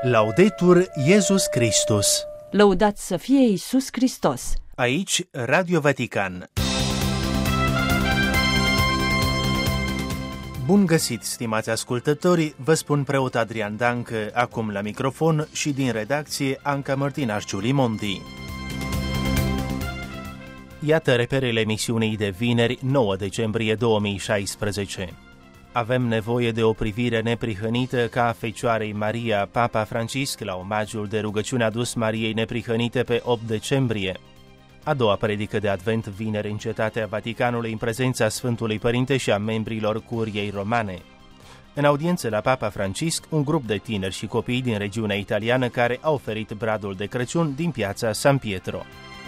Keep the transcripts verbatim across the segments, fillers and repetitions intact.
Laudetur Iesus Christus. Lăudați să fie Iisus Hristos. Aici Radio Vatican. Bun găsit, stimați ascultători, vă spun preot Adrian Dancă, acum la microfon, și din redacție Anca Mărtinaș Giulimondi. Iată reperele emisiunii de vineri, nouă decembrie două mii șaisprezece. Avem nevoie de o privire neprihănită ca a Fecioarei Maria, Papa Francisc, la omagiul de rugăciune adus Mariei Neprihănite pe opt decembrie. A doua predică de Advent, vineri, în Cetatea Vaticanului, în prezența Sfântului Părinte și a membrilor Curiei Romane. În audiență la Papa Francisc, un grup de tineri și copii din regiunea italiană care au oferit bradul de Crăciun din piața San Pietro.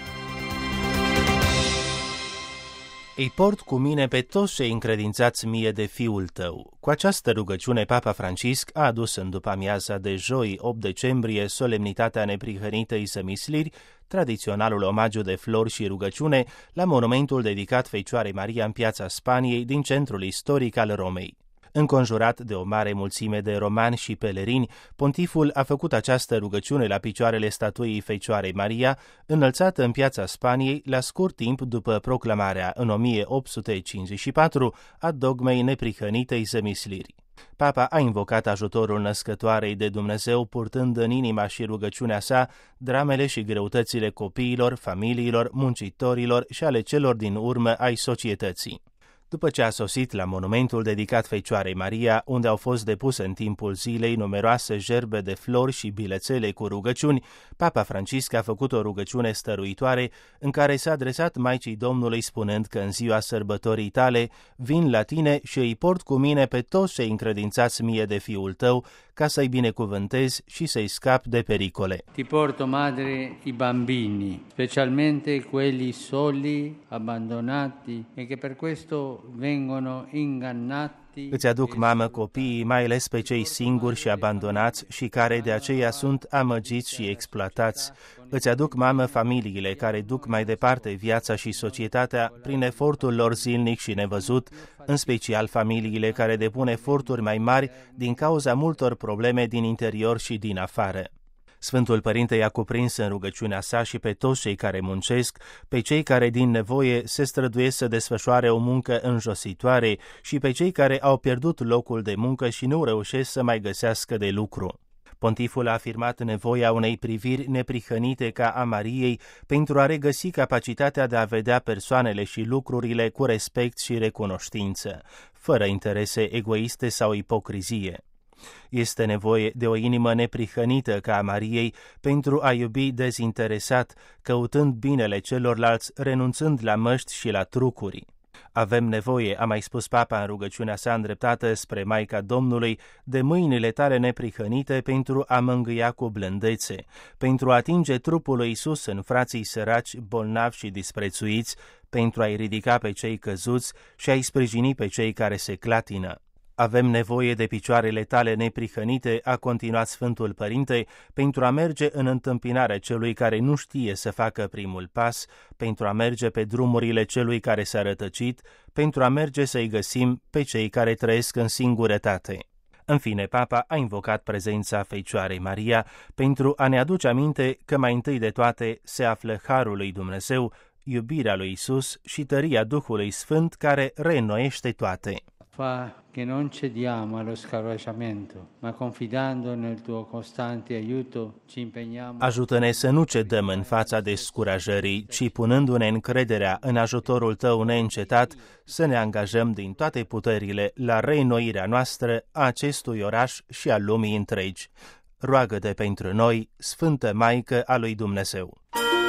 Îi port cu mine pe toți cei încredințați mie de Fiul tău. Cu această rugăciune, Papa Francisc a adus în după-amiaza de joi, opt decembrie, solemnitatea neprihănitei zămisliri, tradiționalul omagiu de flori și rugăciune, la monumentul dedicat Fecioarei Maria în piața Spaniei din centrul istoric al Romei. Înconjurat de o mare mulțime de romani și pelerini, pontiful a făcut această rugăciune la picioarele statuii Fecioarei Maria, înălțată în piața Spaniei la scurt timp după proclamarea în o mie opt sute cincizeci și patru a dogmei neprihănitei zămisliri. Papa a invocat ajutorul născătoarei de Dumnezeu, purtând în inima și rugăciunea sa dramele și greutățile copiilor, familiilor, muncitorilor și ale celor din urmă ai societății. După ce a sosit la monumentul dedicat Fecioarei Maria, unde au fost depuse în timpul zilei numeroase gerbe de flori și bilețele cu rugăciuni, Papa Francisc a făcut o rugăciune stăruitoare în care s-a adresat Maicii Domnului spunând că în ziua sărbătorii tale vin la tine și îi port cu mine pe toți cei încredințați mie de Fiul tău, ca să-i binecuvântez și să-i scap de pericole. Ti porto, madre, i bambini, specialmente quelli soli, abbandonati e che per questo vengono ingannati. Îți aduc, mamă, copiii, mai ales pe cei singuri și abandonați și care de aceea sunt amăgiți și exploatați. Îți aduc, mamă, familiile care duc mai departe viața și societatea prin efortul lor zilnic și nevăzut, în special familiile care depun eforturi mai mari din cauza multor probleme din interior și din afară. Sfântul Părinte i-a cuprins în rugăciunea sa și pe toți cei care muncesc, pe cei care din nevoie se străduiesc să desfășoare o muncă înjositoare și pe cei care au pierdut locul de muncă și nu reușesc să mai găsească de lucru. Pontiful a afirmat nevoia unei priviri neprihănite ca a Mariei pentru a regăsi capacitatea de a vedea persoanele și lucrurile cu respect și recunoștință, fără interese egoiste sau ipocrizie. Este nevoie de o inimă neprihănită ca a Mariei pentru a iubi dezinteresat, căutând binele celorlalți, renunțând la măști și la trucuri. Avem nevoie, a mai spus Papa în rugăciunea sa îndreptată spre Maica Domnului, de mâinile tale neprihănite pentru a mângâia cu blândețe, pentru a atinge trupul lui Iisus în frații săraci, bolnavi și disprețuiți, pentru a-i ridica pe cei căzuți și a-i sprijini pe cei care se clatină. Avem nevoie de picioarele tale neprihănite, a continuat Sfântul Părinte, pentru a merge în întâmpinarea celui care nu știe să facă primul pas, pentru a merge pe drumurile celui care s-a rătăcit, pentru a merge să-i găsim pe cei care trăiesc în singurătate. În fine, Papa a invocat prezența Fecioarei Maria pentru a ne aduce aminte că mai întâi de toate se află Harul lui Dumnezeu, iubirea lui Iisus și tăria Duhului Sfânt care reînnoiește toate. Fa che non cediamo allo scoraggiamento, ma confidando nel tuo costante aiuto ci impegniamo. Ajută-ne să nu cedăm în fața descurajării, ci punându-ne încrederea în ajutorul tău neîncetat, să ne angajăm din toate puterile la reînnoirea noastră a acestui oraș și a lumii întregi. Roagă-te pentru noi, Sfântă Maică a lui Dumnezeu.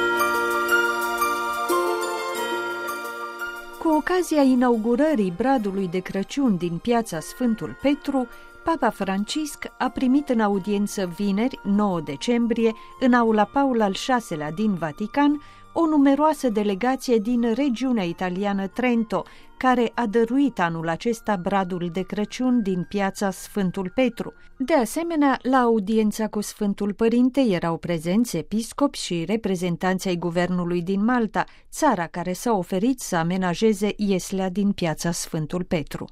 Cu ocazia inaugurării bradului de Crăciun din piața Sfântul Petru, Papa Francisc a primit în audiență vineri, nouă decembrie, în aula Paul al șaselea din Vatican, o numeroasă delegație din regiunea italiană Trento, care a dăruit anul acesta bradul de Crăciun din piața Sfântul Petru. De asemenea, la audiența cu Sfântul Părinte erau prezenți episcopi și reprezentanți ai guvernului din Malta, țara care s-a oferit să amenajeze ieslea din piața Sfântul Petru.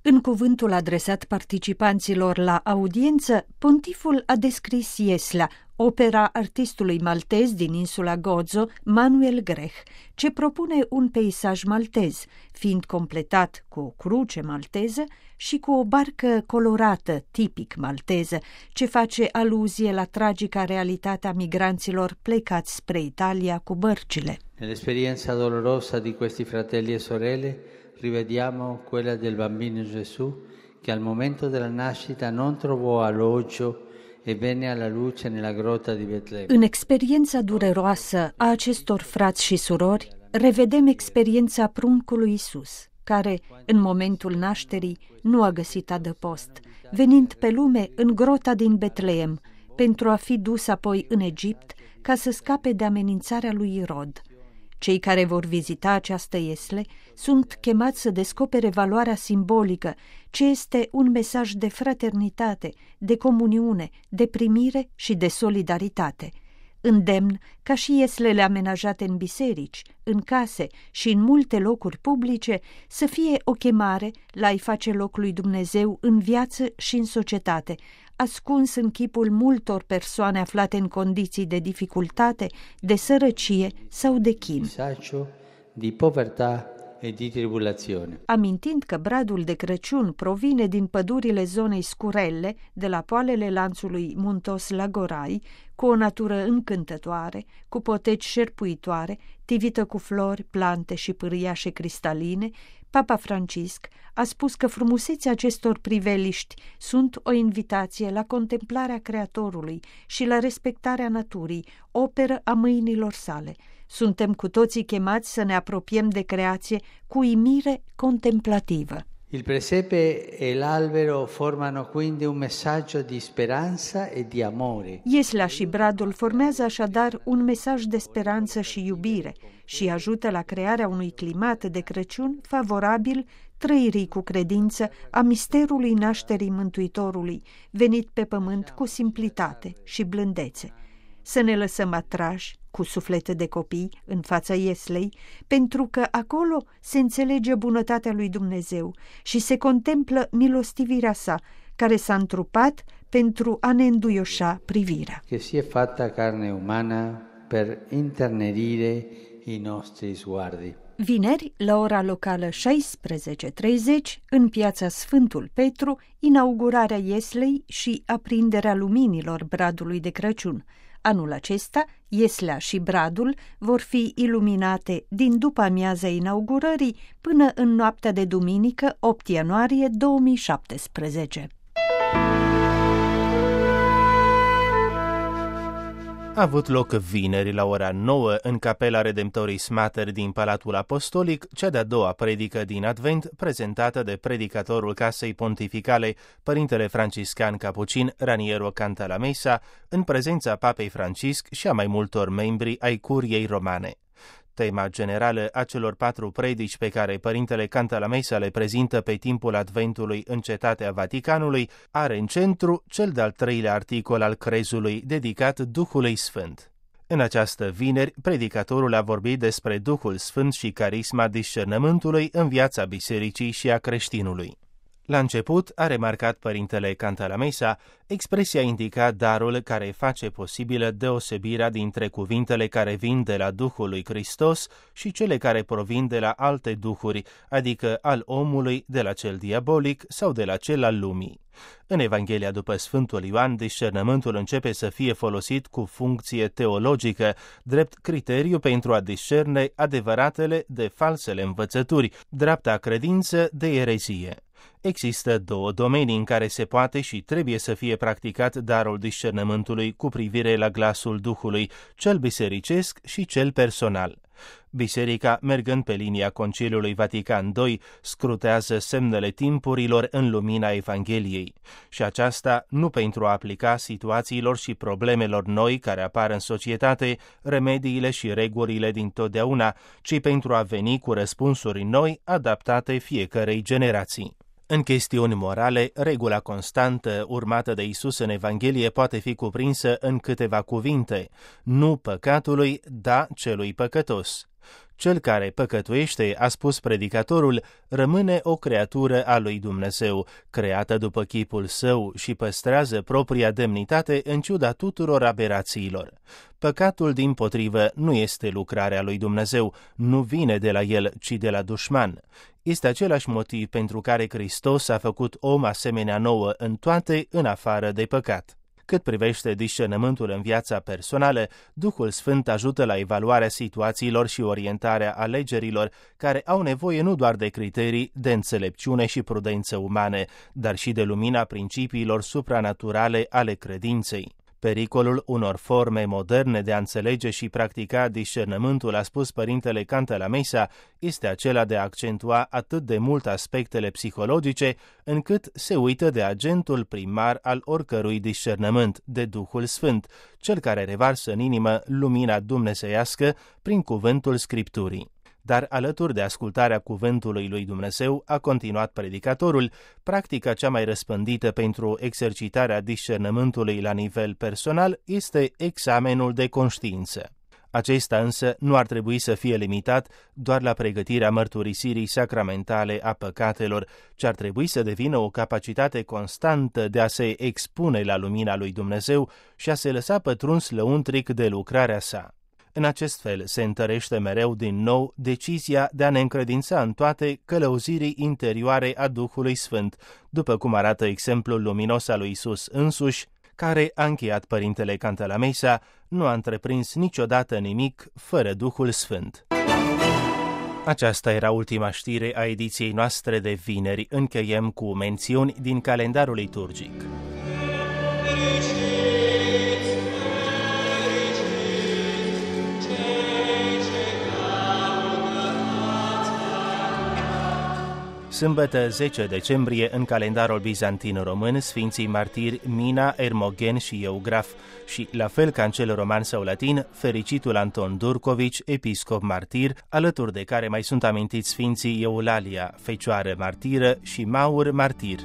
În cuvântul adresat participanților la audiență, pontiful a descris Jesla, opera artistului maltez din insula Gozo, Manuel Grech, ce propune un peisaj maltez, fiind completat cu o cruce malteză și cu o barcă colorată, tipic malteză, ce face aluzie la tragica realitate a migranților plecați spre Italia cu bărcile. Nell'esperienza dolorosa di questi fratelli e sorelle rivediamo quella del bambino Gesù che al momento della nascita non trovò alloggio e venne alla luce nella grotta di Betlemme. În experiența dureroasă a acestor frați și surori, revedem experiența pruncului Iisus, care, în momentul nașterii, nu a găsit adăpost, venind pe lume în grota din Betleem, pentru a fi dus apoi în Egipt, ca să scape de amenințarea lui Irod. Cei care vor vizita această iesle sunt chemați să descopere valoarea simbolică, ce este un mesaj de fraternitate, de comuniune, de primire și de solidaritate. Îndemn ca și ieslele amenajate în biserici, în case și în multe locuri publice să fie o chemare la a-i face loc lui Dumnezeu în viață și în societate, ascuns în chipul multor persoane aflate în condiții de dificultate, de sărăcie sau de chin. Di povertà e di tribulazione. Amintind că bradul de Crăciun provine din pădurile zonei Scurelle, de la poalele lanțului muntos Lagorai, cu o natură încântătoare, cu poteci șerpuitoare, tivită cu flori, plante și pârâiașe cristaline, Papa Francisc a spus că frumusețea acestor priveliști sunt o invitație la contemplarea Creatorului și la respectarea naturii, operă a mâinilor sale. Suntem cu toții chemați să ne apropiem de creație cu uimire contemplativă. Il presepe e l'albero formano quindi un messaggio di speranza e di amore. Iesla și bradul formează așadar un mesaj de speranță și iubire și ajută la crearea unui climat de Crăciun favorabil trăirii cu credință a misterului nașterii Mântuitorului, venit pe pământ cu simplitate și blândețe. Să ne lăsăm atrași cu suflete de copii în fața ieslei, pentru că acolo se înțelege bunătatea lui Dumnezeu și se contemplă milostivirea sa, care s-a întrupat pentru a ne înduioșa privirea. Che si è fatta carne umana per internerire i nostri sguardi. Vineri, la ora locală șaisprezece și treizeci, în piața Sfântul Petru, inaugurarea ieslei și aprinderea luminilor bradului de Crăciun. Anul acesta, ieslea și bradul vor fi iluminate din după amiaza inaugurării până în noaptea de duminică, opt ianuarie două mii șaptesprezece. A avut loc vineri la ora nouă în Capela Redemptoris Mater din Palatul Apostolic, cea de-a doua predică din Advent, prezentată de predicatorul Casei Pontificale, Părintele Franciscan Capucin Raniero Cantalamessa, în prezența Papei Francisc și a mai multor membri ai Curiei Romane. Tema generală a celor patru predici pe care Părintele Cantalamessa le prezintă pe timpul Adventului în Cetatea Vaticanului are în centru cel de-al treilea articol al crezului dedicat Duhului Sfânt. În această vineri, predicatorul a vorbit despre Duhul Sfânt și carisma discernământului în viața bisericii și a creștinului. La început, a remarcat Părintele Cantalamessa, expresia indica darul care face posibilă deosebirea dintre cuvintele care vin de la Duhul lui Hristos și cele care provin de la alte duhuri, adică al omului, de la cel diabolic sau de la cel al lumii. În Evanghelia după Sfântul Ioan, discernământul începe să fie folosit cu funcție teologică, drept criteriu pentru a discerne adevăratele de falsele învățături, dreapta credință de erezie. Există două domenii în care se poate și trebuie să fie practicat darul discernământului cu privire la glasul Duhului, cel bisericesc și cel personal. Biserica, mergând pe linia Conciliului Vatican doi, scrutează semnele timpurilor în lumina Evangheliei, și aceasta nu pentru a aplica situațiilor și problemelor noi care apar în societate, remediile și regulile din totdeauna, ci pentru a veni cu răspunsuri noi adaptate fiecărei generații. În chestiuni morale, regula constantă urmată de Isus în Evanghelie poate fi cuprinsă în câteva cuvinte: nu păcatului, da celui păcătos. Cel care păcătuiește, a spus predicatorul, rămâne o creatură a lui Dumnezeu, creată după chipul său și păstrează propria demnitate în ciuda tuturor aberațiilor. Păcatul, dimpotrivă, nu este lucrarea lui Dumnezeu, nu vine de la el, ci de la dușman. Este același motiv pentru care Hristos a făcut om asemenea nouă în toate, în afară de păcat. Cât privește discernământul în viața personală, Duhul Sfânt ajută la evaluarea situațiilor și orientarea alegerilor care au nevoie nu doar de criterii de înțelepciune și prudență umane, dar și de lumina principiilor supranaturale ale credinței. Pericolul unor forme moderne de a înțelege și practica discernământul, a spus părintele Cantalamessa, este acela de a accentua atât de mult aspectele psihologice, încât se uită de agentul primar al oricărui discernământ, de Duhul Sfânt, cel care revarsă în inimă lumina dumnezeiască prin cuvântul Scripturii. Dar alături de ascultarea cuvântului lui Dumnezeu, a continuat predicatorul, practica cea mai răspândită pentru exercitarea discernământului la nivel personal este examenul de conștiință. Acesta însă nu ar trebui să fie limitat doar la pregătirea mărturisirii sacramentale a păcatelor, ci ar trebui să devină o capacitate constantă de a se expune la lumina lui Dumnezeu și a se lăsa pătruns lăuntric de lucrarea sa. În acest fel se întărește mereu din nou decizia de a ne încredința în toate călăuzirii interioare a Duhului Sfânt, după cum arată exemplul luminos al lui Iisus însuși, care, a încheiat părintele Cantalamessa, nu a întreprins niciodată nimic fără Duhul Sfânt. Aceasta era ultima știre a ediției noastre de vineri. Încheiem cu mențiuni din calendarul liturgic. Sâmbătă zece decembrie, în calendarul bizantin român, Sfinții martiri Mina, Ermogen și Eugraf și, la fel ca în cel roman sau latin, fericitul Anton Durcovici, episcop martir, alături de care mai sunt amintiți Sfinții Eulalia, fecioară martiră, și Maur martir.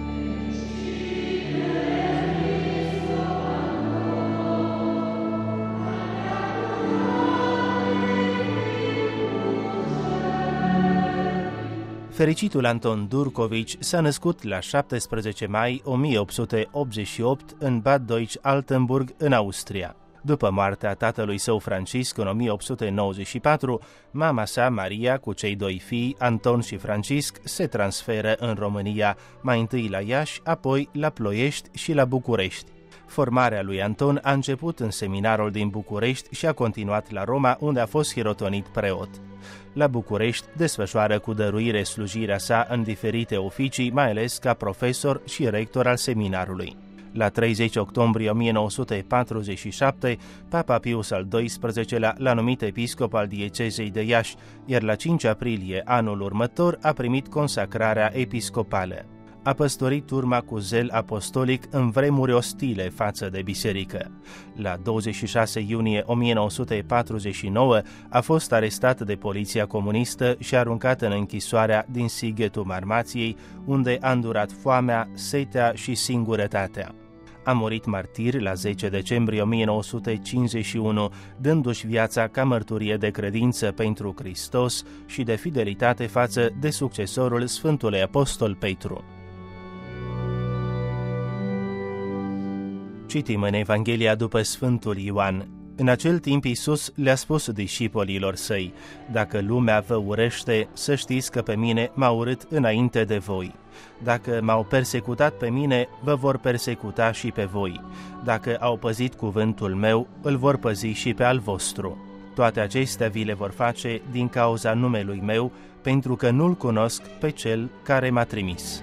Fericitul Anton Durcovici s-a născut la șaptesprezece mai o mie opt sute optzeci și opt în Bad Deutsch-Altenburg, în Austria. După moartea tatălui său Francisc în o mie opt sute nouăzeci și patru, mama sa, Maria, cu cei doi fii, Anton și Francisc, se transferă în România, mai întâi la Iași, apoi la Ploiești și la București. Formarea lui Anton a început în seminarul din București și a continuat la Roma, unde a fost hirotonit preot. La București desfășoară cu dăruire slujirea sa în diferite oficii, mai ales ca profesor și rector al seminarului. La treizeci octombrie o mie nouă sute patruzeci și șapte, Papa Pius al doisprezecelea l-a numit episcop al diecezei de Iași, iar la cinci aprilie anul următor a primit consacrarea episcopală. A păstorit turma cu zel apostolic în vremuri ostile față de biserică. La douăzeci și șase iunie o mie nouă sute patruzeci și nouă a fost arestat de poliția comunistă și aruncat în închisoarea din Sighetul Marmației, unde a îndurat foamea, setea și singurătatea. A murit martir la zece decembrie o mie nouă sute cincizeci și unu, dându-și viața ca mărturie de credință pentru Hristos și de fidelitate față de succesorul Sfântului Apostol Petru. Citim în Evanghelia după Sfântul Ioan. În acel timp Iisus le-a spus discipolilor săi: dacă lumea vă urăște, să știți că pe mine m-a urât înainte de voi. Dacă m-au persecutat pe mine, vă vor persecuta și pe voi. Dacă au păzit cuvântul meu, îl vor păzi și pe al vostru. Toate acestea vi le vor face din cauza numelui meu, pentru că nu-l cunosc pe cel care m-a trimis.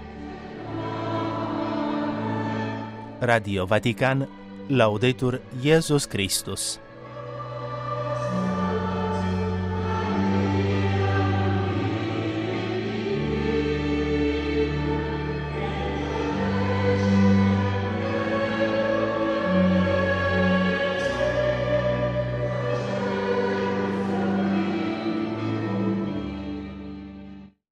Radio Vatican, Laudetur Iesus Christus.